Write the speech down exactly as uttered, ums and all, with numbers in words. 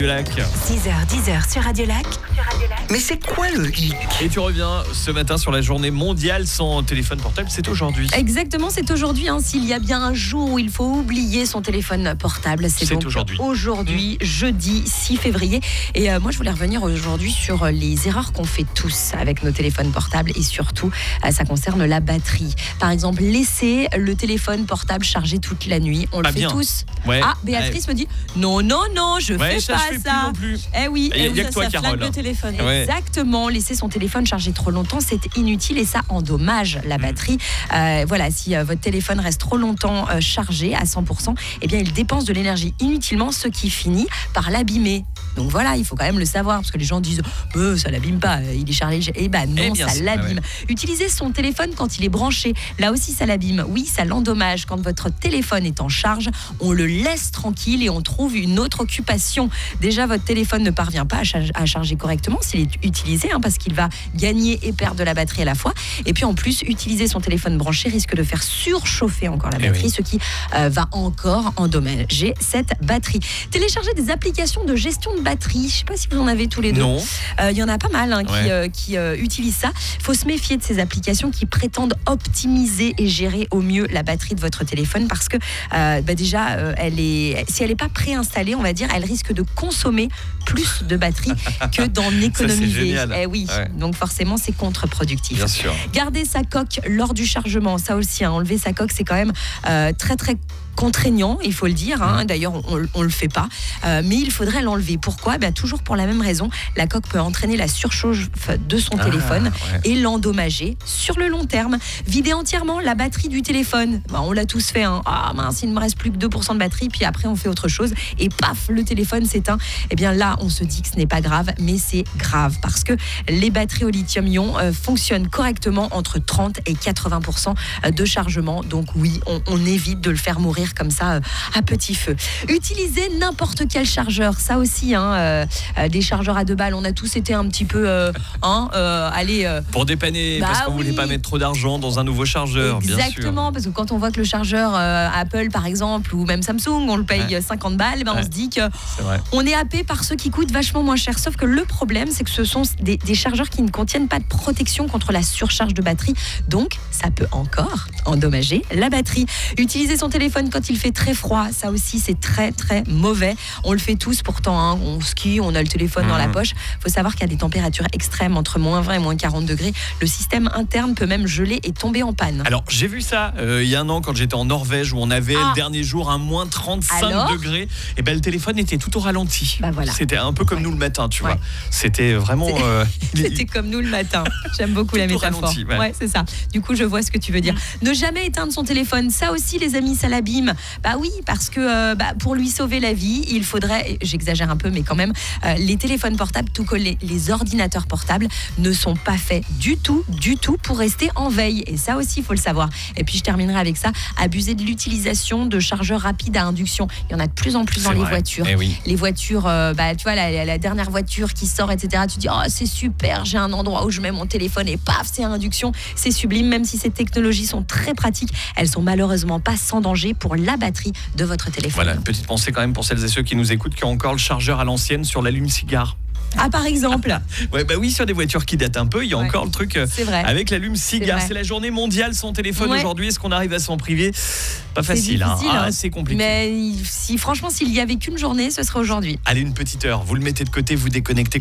Lac. six heures dix sur Radio Lac. Mais c'est quoi le hic? Et tu reviens ce matin sur la journée mondiale sans téléphone portable, c'est aujourd'hui. Exactement, c'est aujourd'hui. Hein, s'il y a bien un jour où il faut oublier son téléphone portable, c'est, C'est donc aujourd'hui. aujourd'hui, mmh. jeudi six février. Et euh, moi, je voulais revenir aujourd'hui sur les erreurs qu'on fait tous avec nos téléphones portables et surtout, euh, ça concerne la batterie. Par exemple, laisser le téléphone portable chargé toute la nuit. On le Pas fait bien. tous. Ouais. Ah, Béatrice ouais. me dit non, non, non, je Ouais, fais ça, pas je fais plus ça. non plus. Eh oui, Il y a, eh il y a oui, que toi, ça Carole. flingue le téléphone. Ouais. Exactement, laisser son téléphone chargé trop longtemps, c'est inutile et ça endommage la batterie. Mmh. Euh, voilà, si euh, votre téléphone reste trop longtemps euh, chargé à cent pour cent, eh bien, il dépense de l'énergie inutilement, ce qui finit par l'abîmer. Donc voilà, il faut quand même le savoir parce que les gens disent oh, ça l'abîme pas, il est chargé. Eh ben non, eh ça sûr, l'abîme. Ouais. Utiliser son téléphone quand il est branché, là aussi ça l'abîme. Oui, ça l'endommage. Quand votre téléphone est en charge, on le laisse tranquille et on trouve une autre occupation. Déjà, votre téléphone ne parvient pas à, char- à charger correctement s'il est utilisé, hein, parce qu'il va gagner et perdre de la batterie à la fois. Et puis en plus, utiliser son téléphone branché risque de faire surchauffer encore la batterie, oui. ce qui euh, va encore endommager cette batterie. Télécharger des applications de gestion de batterie. Je ne sais pas si vous en avez tous les deux. Non. Il euh, y en a pas mal hein, qui, ouais. euh, qui euh, utilisent ça. Il faut se méfier de ces applications qui prétendent optimiser et gérer au mieux la batterie de votre téléphone parce que euh, bah déjà, euh, elle est, si elle n'est pas préinstallée, on va dire, elle risque de consommer plus de batterie que d'en économiser. Ça, c'est eh oui, ouais. donc forcément, c'est contre-productif. Bien sûr. Garder sa coque lors du chargement, ça aussi, hein, enlever sa coque, c'est quand même euh, très très contraignant, il faut le dire. Hein. D'ailleurs, on ne le fait pas. Euh, mais il faudrait l'enlever. Pourquoi ? Ben, toujours pour la même raison. La coque peut entraîner la surchauffe de son ah, téléphone ouais. et l'endommager sur le long terme. Vider entièrement la batterie du téléphone. Ben, on l'a tous fait. Hein. Ah mince, il ne me reste plus que deux pour cent de batterie. Puis après, on fait autre chose. Et paf, le téléphone s'éteint. Eh bien là, on se dit que ce n'est pas grave. Mais c'est grave parce que les batteries au lithium-ion euh, fonctionnent correctement entre trente et quatre-vingts pour cent de chargement. Donc oui, on, on évite de le faire mourir comme ça euh, à petit feu. Utiliser n'importe quel chargeur, ça aussi, hein, euh, euh, des chargeurs à deux balles, on a tous été un petit peu, euh, hein, euh, allez. Euh, Pour dépanner, bah parce qu'on oui. voulait pas mettre trop d'argent dans un nouveau chargeur. Exactement, bien sûr. Parce que quand on voit que le chargeur euh, Apple, par exemple, ou même Samsung, on le paye ouais. cinquante balles, ben ouais. on se dit que c'est on est happé par ceux qui coûtent vachement moins cher. Sauf que le problème, c'est que ce sont des, des chargeurs qui ne contiennent pas de protection contre la surcharge de batterie. Donc, ça peut encore endommager la batterie. Utiliser son téléphone quand il fait très froid, ça aussi c'est très très mauvais. On le fait tous pourtant, hein. On skie, on a le téléphone mmh. dans la poche. Il faut savoir qu'il y a des températures extrêmes entre moins vingt et moins quarante degrés. Le système interne peut même geler et tomber en panne. Alors j'ai vu ça euh, il y a un an quand j'étais en Norvège où on avait ah. le dernier jour un moins trente-cinq Alors degrés. Et ben le téléphone était tout au ralenti. Bah voilà. C'était un peu comme ouais. nous le matin, tu ouais. vois. C'était vraiment. C'est... Euh... C'était comme nous le matin. J'aime beaucoup la métaphore. Ralenti, ouais. ouais, c'est ça. Du coup, je vois ce que tu veux dire. Mmh. Ne jamais éteindre son téléphone. Ça aussi, les amis, ça l'abîme. Bah oui, parce que euh, bah, pour lui sauver la vie, il faudrait, j'exagère un peu, mais quand même, euh, les téléphones portables, tout comme les, les ordinateurs portables, ne sont pas faits du tout, du tout pour rester en veille. Et ça aussi, il faut le savoir. Et puis, je terminerai avec ça. Abuser de l'utilisation de chargeurs rapides à induction. Il y en a de plus en plus dans c'est les vrai. voitures. Eh oui. Les voitures, euh, bah, tu vois, la, la dernière voiture qui sort, et cetera. Tu dis, oh, c'est super, j'ai un endroit où je mets mon téléphone et paf, c'est à induction. C'est sublime, même si ces technologies sont très pratiques. Elles sont malheureusement pas sans danger pour la batterie de votre téléphone. Voilà, une petite pensée quand même pour celles et ceux qui nous écoutent qui ont encore le chargeur à l'ancienne sur l'allume-cigare. Ah, par exemple. ouais, bah oui, sur des voitures qui datent un peu, il y a ouais. encore le truc euh, avec l'allume-cigare. C'est, c'est la journée mondiale sans téléphone ouais. aujourd'hui. Est-ce qu'on arrive à s'en priver ? Pas c'est facile, difficile, hein. hein. Ah, c'est compliqué. Mais si, franchement, s'il y avait qu'une journée, ce serait aujourd'hui. Allez, une petite heure. Vous le mettez de côté, vous déconnectez.